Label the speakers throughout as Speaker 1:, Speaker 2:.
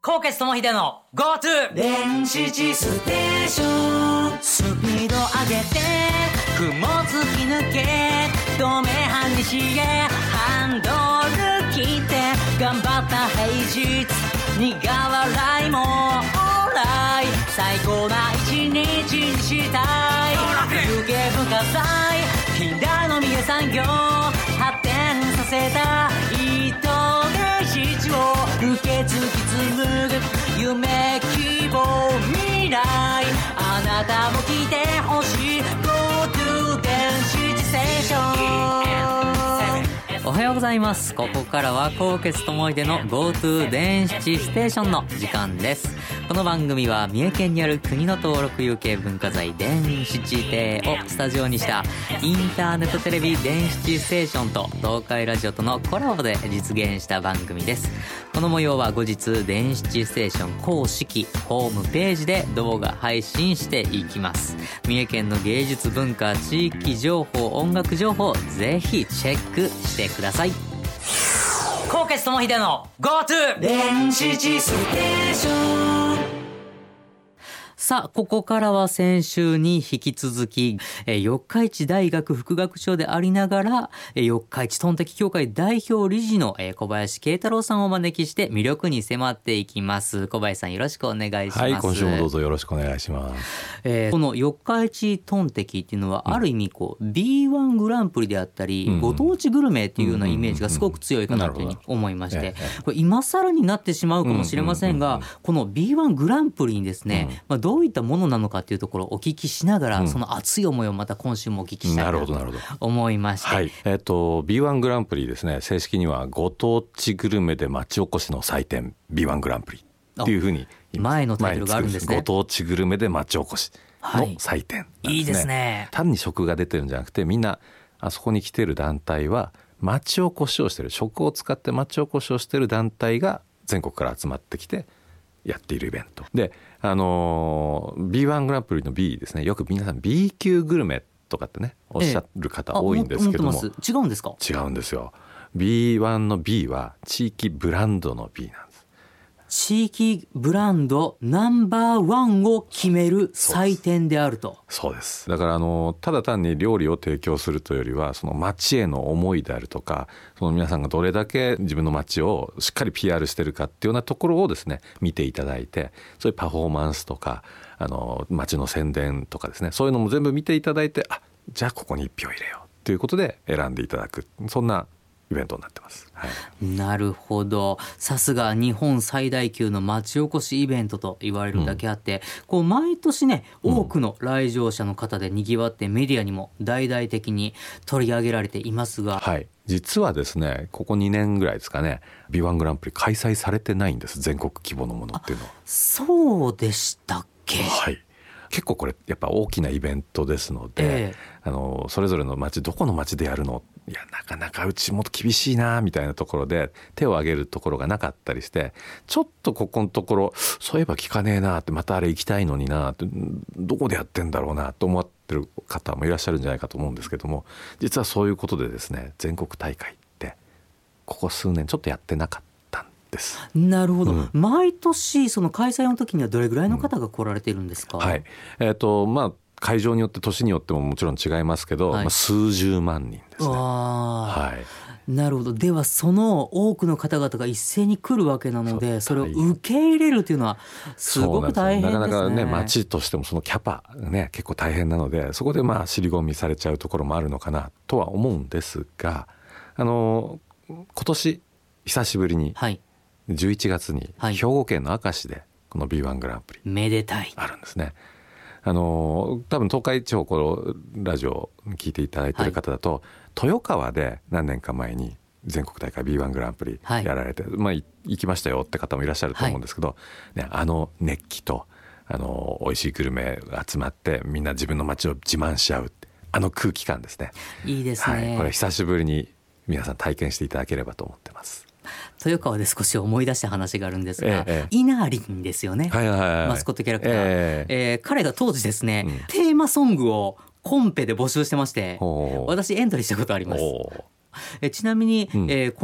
Speaker 1: 高血智秀の GoTo 電子地ステーション。スピード上げて雲突き抜け止め半日へハンドル切って頑張った平日苦笑いもオーライ最高な一日にしたい。有形文化財近代の三重産業発展させた糸で七を受け継ぎ紡ぐ夢希望未来あなたも来てほしい GoTo 電子ステーション。おはようございます。ここからは高血智秀の GoTo 電子ステーションの時間です。この番組は三重県にある国の登録有形文化財電子地亭をスタジオにしたインターネットテレビ電子地ステーションと東海ラジオとのコラボで実現した番組です。この模様は後日電子地ステーション公式ホームページで動画配信していきます。三重県の芸術文化地域情報音楽情報ぜひチェックしてください。高血智秀の GoTo 電子地ステーション。さあここからは先週に引き続き四日市大学副学長でありながら四日市トンテキ協会代表理事の小林慶太郎さんをお招きして魅力に迫っていきます。小林さんよろしくお願いします。
Speaker 2: はい、今週もどうぞよろしくお願いします。
Speaker 1: この四日市トンテキっていうのはある意味こう、B1 グランプリであったり、ご当地グルメっていうようなイメージがすごく強いかなというふうに思いまして、これ今更になってしまうかもしれませんが、この B1 グランプリにですね、どういったものなのかというところをお聞きしながら、その熱い思いをまた今週もお聞きしたいなと思いまして、
Speaker 2: はい、B1 グランプリですね、正式にはご当地グルメで町おこしの祭典 B1 グランプリっていうふうに
Speaker 1: 前のタイトルがあるんですね。
Speaker 2: ご当地グルメで町おこしの祭典なんですね。
Speaker 1: いいですね。
Speaker 2: 単に食が出てるんじゃなくて、みんなあそこに来てる団体は町おこしをしてる、食を使って町おこしをしてる団体が全国から集まってきてやっているイベントで、B1 グランプリの B ですね、よく皆さん B 級グルメとかってねおっしゃる方多いんですけども、
Speaker 1: 違うんですか？
Speaker 2: 違うんですよ。 B1 の B は地域ブランドの B なんです。
Speaker 1: 地域ブランドナンバーワンを決める祭典であると。
Speaker 2: そうです。だからただ単に料理を提供するというよりは、その町への思いであるとか、その皆さんがどれだけ自分の町をしっかり PR してるかっていうようなところをですね見ていただいて、そういうパフォーマンスとか町の宣伝とかですね、そういうのも全部見ていただいて、あ、じゃあここに1票入れようということで選んでいただく、そんなイベントになってます。はい、
Speaker 1: なるほど。さすが日本最大級の町おこしイベントと言われるだけあって、こう毎年ね多くの来場者の方でにぎわってメディアにも大々的に取り上げられていますが、
Speaker 2: はい、実はですねここ2年ぐらいですかね B1 グランプリ開催されてないんです。全国規模のものっていうのは。
Speaker 1: そうでしたっけ？
Speaker 2: はい、結構これやっぱ大きなイベントですので、それぞれの町、どこの町でやるの、いやなかなかうちもっと厳しいなみたいなところで手を挙げるところがなかったりして、ちょっとここのところそういえば聞かねえなって、またあれ行きたいのになって、どこでやってんだろうなと思ってる方もいらっしゃるんじゃないかと思うんですけども、実はそういうことでですね、全国大会ってここ数年ちょっとやってなかったんです。
Speaker 1: なるほど、毎年その開催の時にはどれぐらいの方が来られているんですか？
Speaker 2: はい、会場によって年によってももちろん違いますけど、数十万人ですね。はい、
Speaker 1: なるほど。ではその多くの方々が一斉に来るわけなので、それを受け入れるというのはすごく大変ですね。
Speaker 2: なかなかね、町としてもそのキャパがね結構大変なので、そこで尻込みされちゃうところもあるのかなとは思うんですが、今年久しぶりに11月に兵庫県の明石でこの B1 グランプリ
Speaker 1: めでたい
Speaker 2: あるんですね。多分東海地方このラジオ聞いていただいている方だと、豊川で何年か前に全国大会 B1 グランプリやられて、行きましたよって方もいらっしゃると思うんですけど、熱気と美味しいグルメが集まってみんな自分の街を自慢し合う空気感ですね。
Speaker 1: いいですね。
Speaker 2: これ久しぶりに皆さん体験していただければと思ってます。
Speaker 1: 豊川で少し思い出した話があるんですが、イナリンですよね、マスコットキャラクター、彼が当時ですね、テーマソングをコンペで募集してまして、私エントリーしたことあります。ちなみに、この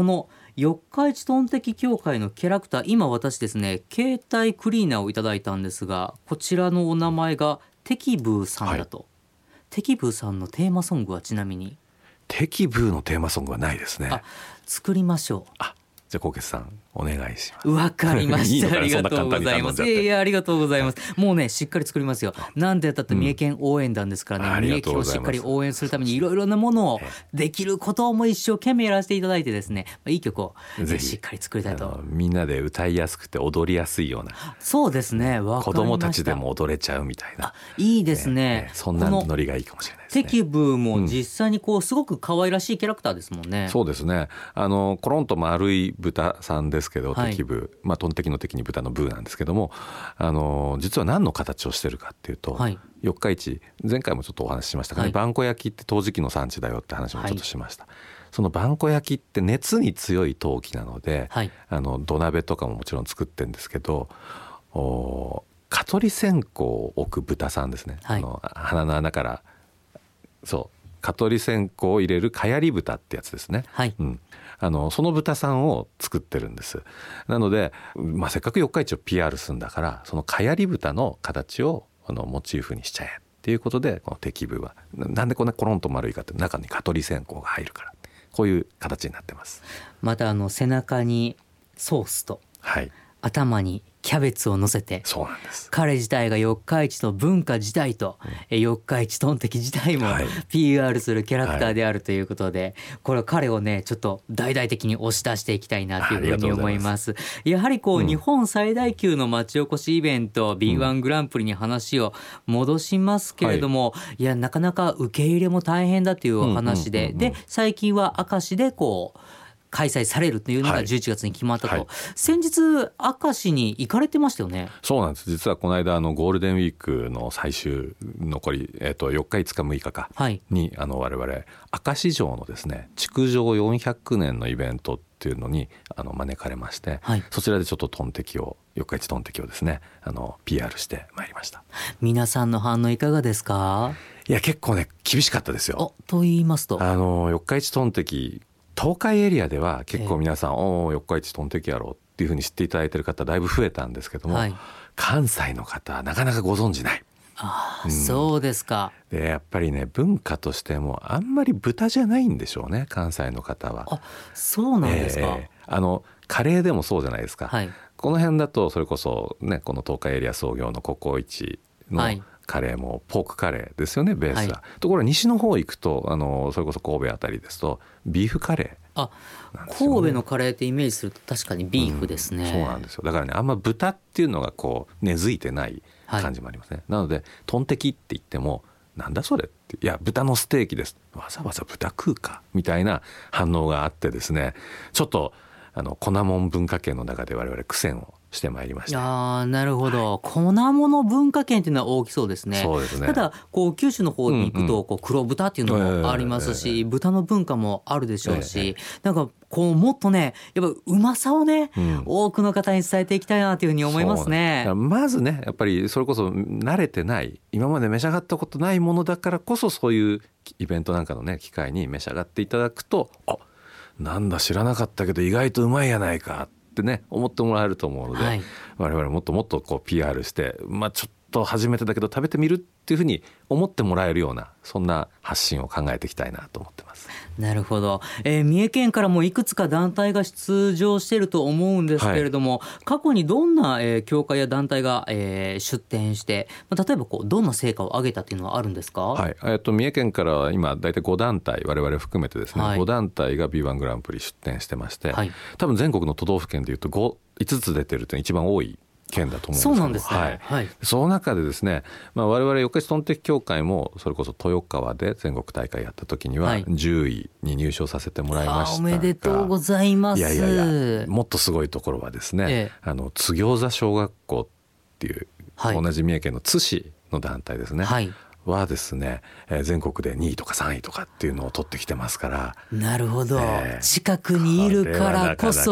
Speaker 1: 四日市トンテキ協会のキャラクター、今私ですね携帯クリーナーをいただいたんですが、こちらのお名前がテキブーさんだと、はい、テキブーさんのテーマソングはちなみに？
Speaker 2: テキブーのテーマソングはないですね。
Speaker 1: 作りましょう。
Speaker 2: じゃあ纐纈さんお願いします。
Speaker 1: わかりました。
Speaker 2: いい
Speaker 1: ありがとうございます。いやありがとうございます。もうねしっかり作りますよ。なんでやったって三重県応援団ですからね、三重県をしっかり応援するためにいろいろなものをできることも一生懸命やらせていただいてですね、いい曲をしっかり作りたいと。
Speaker 2: みんなで歌いやすくて踊りやすいような。
Speaker 1: そうですね、わかりました。子
Speaker 2: 供たちでも踊れちゃうみたいな。
Speaker 1: いいですね。
Speaker 2: そんなノリがいいかもしれないですね。
Speaker 1: テキブーも実際にこうすごく可愛らしいキャラクターですもんね。
Speaker 2: そうですね。コロンと丸い豚さんですけど、テキブー、トンテキの敵に豚のブーなんですけども、実は何の形をしてるかっていうと、四日市前回もちょっとお話ししましたがね、萬古焼って陶磁器の産地だよって話もちょっとしました。その萬古焼って熱に強い陶器なので、土鍋とかももちろん作ってるんですけど、蚊取り線香を置く豚さんですね、鼻の穴から蚊取り線香を入れる蚊やり豚ってやつですね、その豚さんを作ってるんです。なので、せっかく四日市を PR するんだから、その蚊やり豚の形をモチーフにしちゃえっていうことで、このテキブーはなんでこんなコロンと丸いかって、中に蚊取り線香が入るから、こういう形になってます。ま
Speaker 1: た背中にソースと、頭にキャベツを乗せて、
Speaker 2: そうなんです。
Speaker 1: 彼自体が四日市の文化自体と、四日市トンテキ自体も PR するキャラクターであるということで、これ彼をねちょっと大々的に押し出していきたいなというふうに思います。やはり日本最大級の町おこしイベント B1 グランプリに話を戻しますけれども、いやなかなか受け入れも大変だというお話で、で最近は明石で開催されるというのが11月に決まったと、先日明石に行かれてましたよね。
Speaker 2: そうなんです。実はこの間ゴールデンウィークの最終残り、4日5日6日かに、我々明石城のですね築城400年のイベントっていうのに招かれまして、そちらでちょっとトンテキを四日市トンテキをですねPR してまいりました。
Speaker 1: 皆さんの反応いかがですか？
Speaker 2: いや結構ね厳しかったですよ。
Speaker 1: と言いますと、
Speaker 2: 四日市トンテキ東海エリアでは結構皆さん、四日市トンテキやろうっていうふうに知っていただいている方だいぶ増えたんですけども、関西の方はなかなかご存じない。
Speaker 1: そうですか。
Speaker 2: でやっぱりね文化としてもあんまり豚じゃないんでしょうね、関西の方は。
Speaker 1: そうなんですか。
Speaker 2: カレーでもそうじゃないですか、この辺だとそれこそねこの東海エリア創業のココイチの、カレーもポークカレーですよねベースは、ところが西の方行くとそれこそ神戸あたりですとビーフカレーなんですよね。
Speaker 1: 神戸のカレーってイメージすると確かにビーフですね、
Speaker 2: そうなんですよ。だからねあんま豚っていうのが根付いてない感じもありますね、なのでトンテキって言ってもなんだそれって、いや豚のステーキです、わざわざ豚食うかみたいな反応があってですね、ちょっと粉もん文化圏の中で我々苦戦をしてまいりました。
Speaker 1: なるほど、粉物文化圏っていうのは大きそうですね。
Speaker 2: そうですね。
Speaker 1: ただ九州の方に行くと黒豚っていうのもありますし、豚の文化もあるでしょうし、なんかもっとねやっぱうまさをね、多くの方に伝えていきたいなというふうに思いますね。
Speaker 2: まずねやっぱりそれこそ慣れてない今まで召し上がったことないものだからこそ、そういうイベントなんかのね機会に召し上がっていただくと、なんだ知らなかったけど意外とうまいやないかってね思ってもらえると思うので、我々もっともっとPR して、ちょっと初めてだけど食べてみるっていうふうに思ってもらえるようなそんな発信を考えていきたいなと思ってます。
Speaker 1: なるほど、三重県からもいくつか団体が出場していると思うんですけれども、過去にどんな、協会や団体が、出展して、例えばどんな成果を上げたというのはあるんですか？
Speaker 2: 三重県からは今大体5団体我々含めてですね、5団体が B1 グランプリ出展してまして、多分全国の都道府県でいうと5つ出てるというのが一番多い県だと思うんですけど、
Speaker 1: そうなんですね。
Speaker 2: その中でですね、我々四日市トンテキ協会もそれこそ豊川で全国大会やった時には10位に入賞させてもらいましたが、
Speaker 1: おめでとうございます。
Speaker 2: いやもっとすごいところはですね、津行座小学校っていう、同じ三重県の津市の団体ですね、はですね、全国で2位とか3位とかっていうのを取ってきてますから。
Speaker 1: なるほど、近くにいるからこそ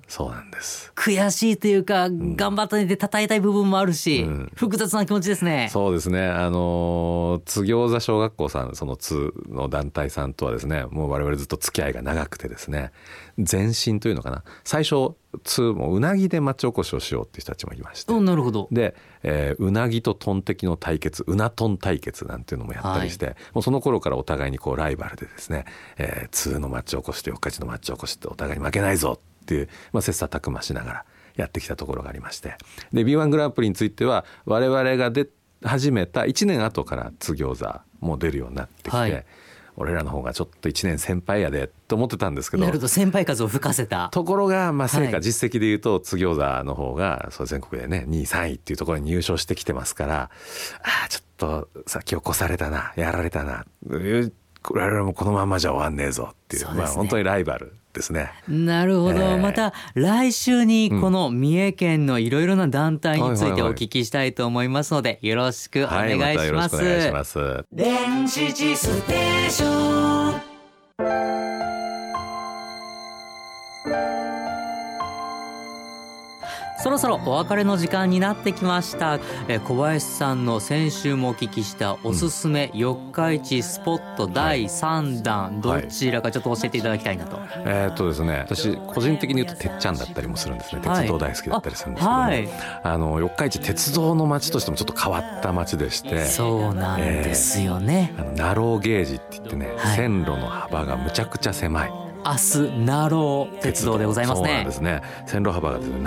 Speaker 2: そうなんです。
Speaker 1: 悔しいというか、頑張ったねで叩いたい部分もあるし、複雑な気持ちですね。
Speaker 2: そうですね。津餃子小学校さん、その津の団体さんとはですね、もう我々ずっと付き合いが長くてですね、前身というのかな、最初津もうなぎで町おこしをしようっていう人たちもいまして、
Speaker 1: なるほど。
Speaker 2: で、うなぎとトンテキの対決、うなトン対決なんていうのもやったりして、もうその頃からお互いにこうライバルでですね、津の町おこしと四日市の町おこしってお互いに負けないぞっていう、切磋琢磨しながらやってきたところがありまして、で B1 グランプリについては我々が出始めた1年後から津餃子も出るようになってきて、俺らの方がちょっと1年先輩やでと思ってたんですけど、
Speaker 1: なるほど、先輩風を吹かせた
Speaker 2: ところが、成果実績でいうと津餃子の方がそう全国でね2位3位っていうところに入賞してきてますから、ちょっと先を越されたな、やられたな、我々もこのままじゃ終わんねえぞっていう、本当にライバルですね。
Speaker 1: なるほど、また来週にこの三重県のいろいろな団体についてお聞きしたいと思いますので、よろしくお願いします。
Speaker 2: またよろしくお願いします。
Speaker 1: 電子地ステーション。そろそろお別れの時間になってきました。小林さんの先週もお聞きしたおすすめ四日市スポット第3弾、どちらかちょっと教えていただきたいなと。
Speaker 2: ですね、私個人的に言うとてっちゃんだったりもするんですね。鉄道大好きだったりするんですけども、四日市鉄道の街としてもちょっと変わった街でして、
Speaker 1: そうなんですよね。
Speaker 2: ナローゲージって言ってね、線路の幅がむちゃくちゃ狭い
Speaker 1: 明日ナロー鉄道でございますね。
Speaker 2: そうなんですね。線路幅がですね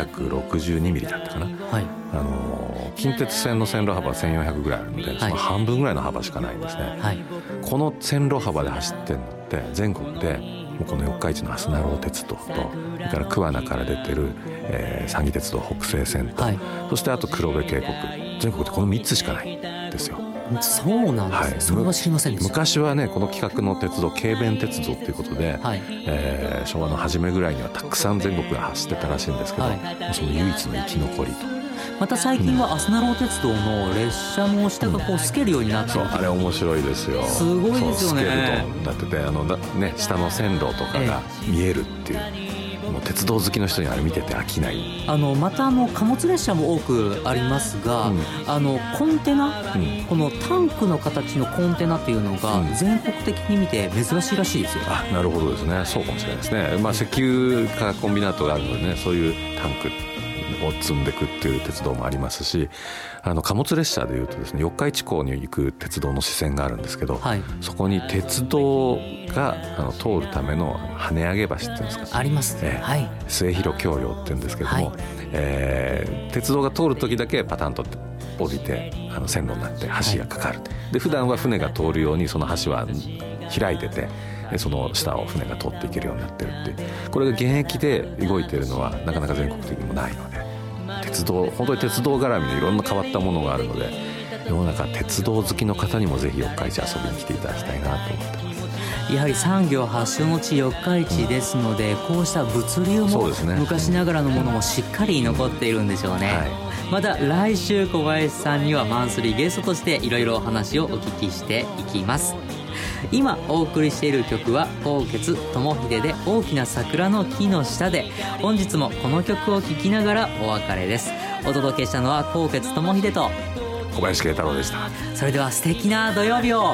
Speaker 2: 762ミリだったかな、近鉄線の線路幅は1400ぐらいあるので、その半分ぐらいの幅しかないんですね、この線路幅で走ってるのって全国でもうこの四日市の明日ナロー鉄道と、それから桑名から出てる、山義鉄道北西線と、そしてあと黒部渓谷、全国でこの3つしかないんですよ。
Speaker 1: そうなんですね、それは知りませんでした。
Speaker 2: 昔はねこの企画の鉄道軽便鉄道っていうことで、昭和の初めぐらいにはたくさん全国が走ってたらしいんですけど、その唯一の生き残りと。ま
Speaker 1: た最近は明日ナロー鉄道の列車の下がこう透けるようになってる、
Speaker 2: あれ面白いですよ。
Speaker 1: すごいですよね。
Speaker 2: スケルトンになってて、下の線路とかが見えるっていう、もう鉄道好きの人にあれ見てて飽きない。
Speaker 1: また貨物列車も多くありますが、コンテナ、このタンクの形のコンテナっていうのが全国的に見て珍しいらしいですよ。
Speaker 2: なるほどですね。そうかもしれないですね。石油化コンビナートがあるのでね、そういうタンクを積んでいくっていう鉄道もありますし、貨物列車でいうとですね、四日市港に行く鉄道の支線があるんですけど、そこに鉄道が通るための跳ね上げ橋っていうんですか、
Speaker 1: ありますね、
Speaker 2: 末広橋梁っていうんですけども、鉄道が通る時だけパタンと降りて線路になって橋がかかる、で普段は船が通るようにその橋は開いてて、その下を船が通っていけるようになってるっていう、これが現役で動いているのはなかなか全国的にもないので、本当に鉄道絡みのいろんな変わったものがあるので、世の中鉄道好きの方にもぜひ四日市遊びに来ていただきたいなと思ってます。
Speaker 1: やはり産業発祥の地四日市ですので、こうした物流も昔ながらのものもしっかり残っているんでしょうね、また来週小林さんにはマンスリーゲストとしていろいろお話をお聞きしていきます。今お送りしている曲は纐纈智秀で大きな桜の木の下で、本日もこの曲を聴きながらお別れです。お届けしたのは纐纈智秀と
Speaker 2: 小林慶太郎でした。
Speaker 1: それでは素敵な土曜日を。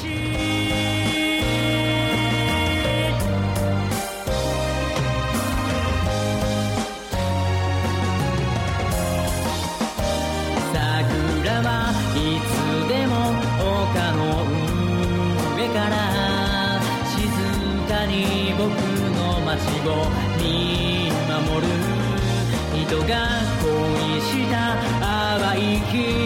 Speaker 1: 桜はいつでも丘の上から静かに僕の街を見守る、人が恋した淡い日